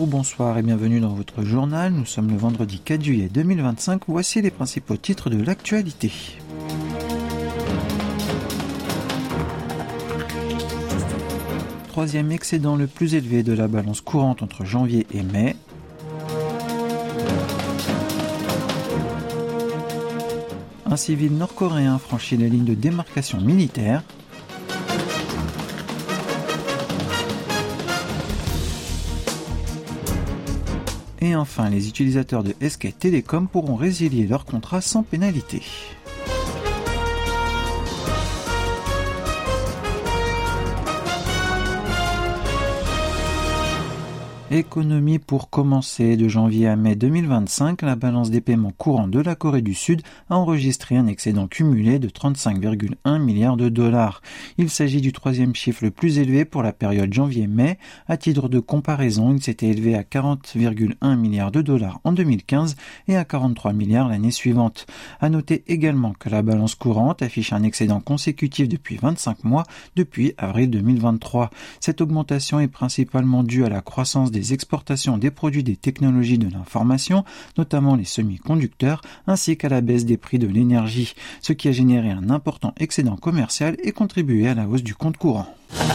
bonsoir et bienvenue dans votre journal. Nous sommes le vendredi 4 juillet 2025. Voici les principaux titres de l'actualité. Troisième excédent le plus élevé de la balance courante entre janvier et mai. Un civil nord-coréen franchit la ligne de démarcation militaire. Et enfin, les utilisateurs de SK Telecom pourront résilier leur contrat sans pénalité. Économie pour commencer. De janvier à mai 2025, la balance des paiements courants de la Corée du Sud a enregistré un excédent cumulé de 35,1 milliards de dollars. Il s'agit du troisième chiffre le plus élevé pour la période janvier-mai. À titre de comparaison, il s'était élevé à 40,1 milliards de dollars en 2015 et à 43 milliards l'année suivante. À noter également que la balance courante affiche un excédent consécutif depuis 25 mois, depuis avril 2023. Cette augmentation est principalement due à la croissance des exportations des produits des technologies de l'information, notamment les semi-conducteurs, ainsi qu'à la baisse des prix de l'énergie, ce qui a généré un important excédent commercial et contribué à la hausse du compte courant.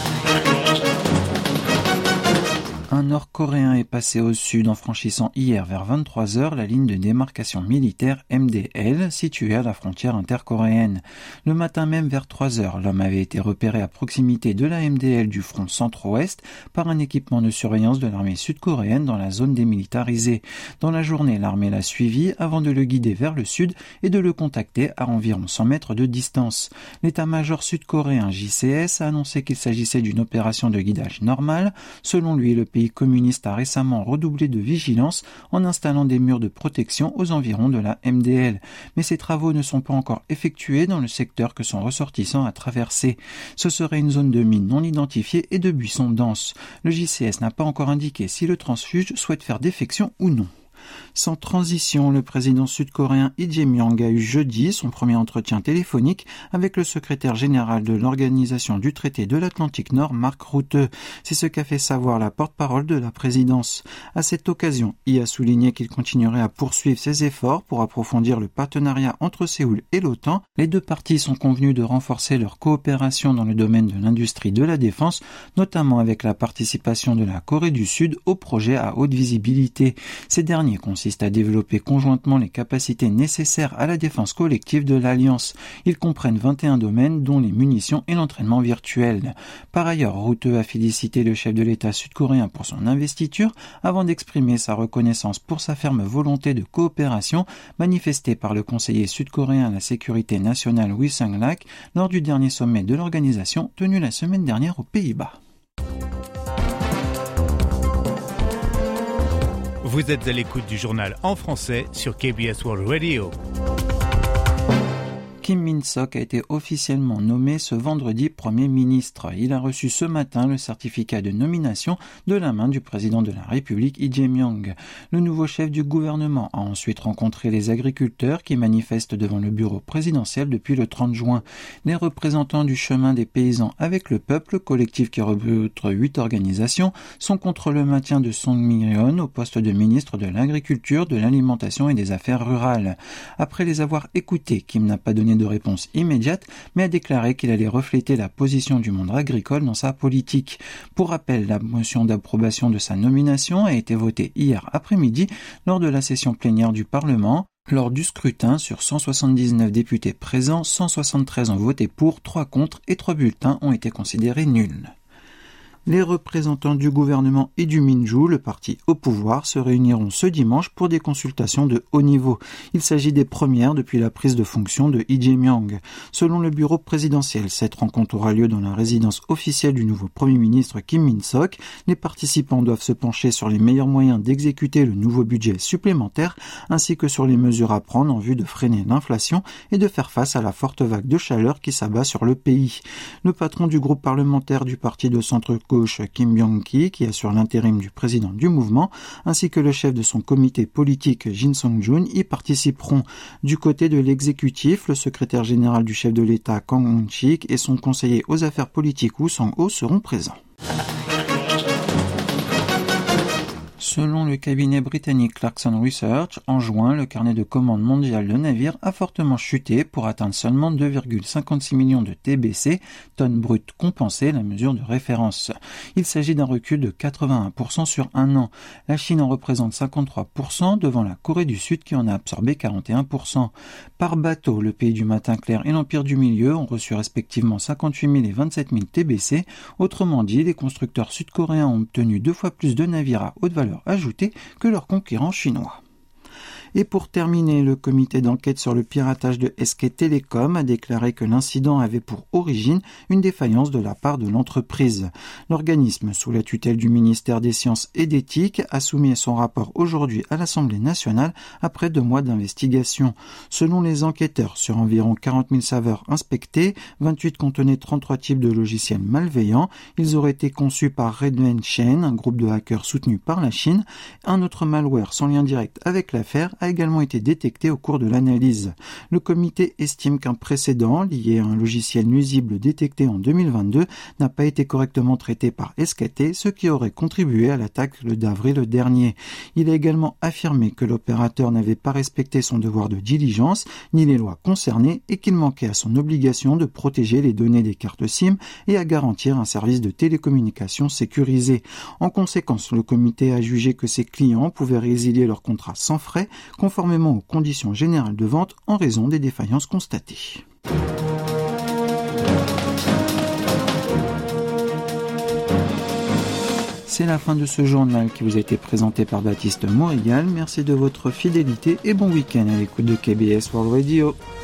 Un Nord-Coréen est passé au sud en franchissant hier vers 23h la ligne de démarcation militaire MDL située à la frontière intercoréenne. Le matin même vers 3h, l'homme avait été repéré à proximité de la MDL du front centre-ouest par un équipement de surveillance de l'armée sud-coréenne dans la zone démilitarisée. Dans la journée, l'armée l'a suivi avant de le guider vers le sud et de le contacter à environ 100 mètres de distance. L'état-major sud-coréen JCS a annoncé qu'il s'agissait d'une opération de guidage normale. Selon lui, le pays communiste a récemment redoublé de vigilance en installant des murs de protection aux environs de la MDL. Mais ces travaux ne sont pas encore effectués dans le secteur que son ressortissant a traversé. Ce serait une zone de mines non identifiée et de buissons denses. Le JCS n'a pas encore indiqué si le transfuge souhaite faire défection ou non. Sans transition, le président sud-coréen Lee Jae-myung a eu jeudi son premier entretien téléphonique avec le secrétaire général de l'Organisation du Traité de l'Atlantique Nord, Mark Rutte. C'est ce qu'a fait savoir la porte-parole de la présidence. À cette occasion, Lee a souligné qu'il continuerait à poursuivre ses efforts pour approfondir le partenariat entre Séoul et l'OTAN. Les deux parties sont convenues de renforcer leur coopération dans le domaine de l'industrie de la défense, notamment avec la participation de la Corée du Sud au projet à haute visibilité. Ces derniers consiste à développer conjointement les capacités nécessaires à la défense collective de l'Alliance. Ils comprennent 21 domaines dont les munitions et l'entraînement virtuel. Par ailleurs, Rutte a félicité le chef de l'État sud-coréen pour son investiture avant d'exprimer sa reconnaissance pour sa ferme volonté de coopération manifestée par le conseiller sud-coréen à la sécurité nationale Wi Sang-lak lors du dernier sommet de l'organisation tenu la semaine dernière aux Pays-Bas. Vous êtes à l'écoute du journal en français sur KBS World Radio. Kim Min-sok a été officiellement nommé ce vendredi Premier ministre. Il a reçu ce matin le certificat de nomination de la main du président de la République, Lee Jae-myung. Le nouveau chef du gouvernement a ensuite rencontré les agriculteurs qui manifestent devant le bureau présidentiel depuis le 30 juin. Les représentants du chemin des paysans avec le peuple, collectif qui regroupe 8 organisations, sont contre le maintien de Song Mi-ryun au poste de ministre de l'Agriculture, de l'Alimentation et des Affaires rurales. Après les avoir écoutés, Kim n'a pas donné de réponse immédiate, mais a déclaré qu'il allait refléter la position du monde agricole dans sa politique. Pour rappel, la motion d'approbation de sa nomination a été votée hier après-midi lors de la session plénière du Parlement. Lors du scrutin, sur 179 députés présents, 173 ont voté pour, 3 contre et 3 bulletins ont été considérés nuls. Les représentants du gouvernement et du Minju, le parti au pouvoir, se réuniront ce dimanche pour des consultations de haut niveau. Il s'agit des premières depuis la prise de fonction de Lee Jae-myung. Selon le bureau présidentiel, cette rencontre aura lieu dans la résidence officielle du nouveau Premier ministre Kim Min-sok. Les participants doivent se pencher sur les meilleurs moyens d'exécuter le nouveau budget supplémentaire, ainsi que sur les mesures à prendre en vue de freiner l'inflation et de faire face à la forte vague de chaleur qui s'abat sur le pays. Le patron du groupe parlementaire du parti de centre-gauche, Kim Byung-ki, qui assure l'intérim du président du mouvement, ainsi que le chef de son comité politique Jin Song-jun y participeront. Du côté de l'exécutif, le secrétaire général du chef de l'État Kang Won-sik et son conseiller aux affaires politiques Woo Sang-ho seront présents. Selon le cabinet britannique Clarkson Research, en juin, le carnet de commandes mondial de navires a fortement chuté pour atteindre seulement 2,56 millions de TBC, tonnes brutes compensées, la mesure de référence. Il s'agit d'un recul de 81% sur un an. La Chine en représente 53% devant la Corée du Sud qui en a absorbé 41%. Par bateau, le pays du matin clair et l'Empire du Milieu ont reçu respectivement 58 000 et 27 000 TBC. Autrement dit, les constructeurs sud-coréens ont obtenu 2 fois plus de navires à haute valeur ajoutée que leurs concurrents chinois. Et pour terminer, le comité d'enquête sur le piratage de SK Telecom a déclaré que l'incident avait pour origine une défaillance de la part de l'entreprise. L'organisme, sous la tutelle du ministère des Sciences et d'Éthique, a soumis son rapport aujourd'hui à l'Assemblée nationale après 2 mois d'investigation. Selon les enquêteurs, sur environ 40 000 serveurs inspectés, 28 contenaient 33 types de logiciels malveillants. Ils auraient été conçus par Redman Chain, un groupe de hackers soutenu par la Chine. Un autre malware sans lien direct avec l'affaire a également été détecté au cours de l'analyse. Le comité estime qu'un précédent lié à un logiciel nuisible détecté en 2022 n'a pas été correctement traité par SKT, ce qui aurait contribué à l'attaque d'avril dernier. Il a également affirmé que l'opérateur n'avait pas respecté son devoir de diligence ni les lois concernées et qu'il manquait à son obligation de protéger les données des cartes SIM et à garantir un service de télécommunication sécurisé. En conséquence, le comité a jugé que ses clients pouvaient résilier leur contrat sans frais, conformément aux conditions générales de vente en raison des défaillances constatées. C'est la fin de ce journal qui vous a été présenté par Baptiste Maurigal. Merci de votre fidélité et bon week-end à l'écoute de KBS World Radio.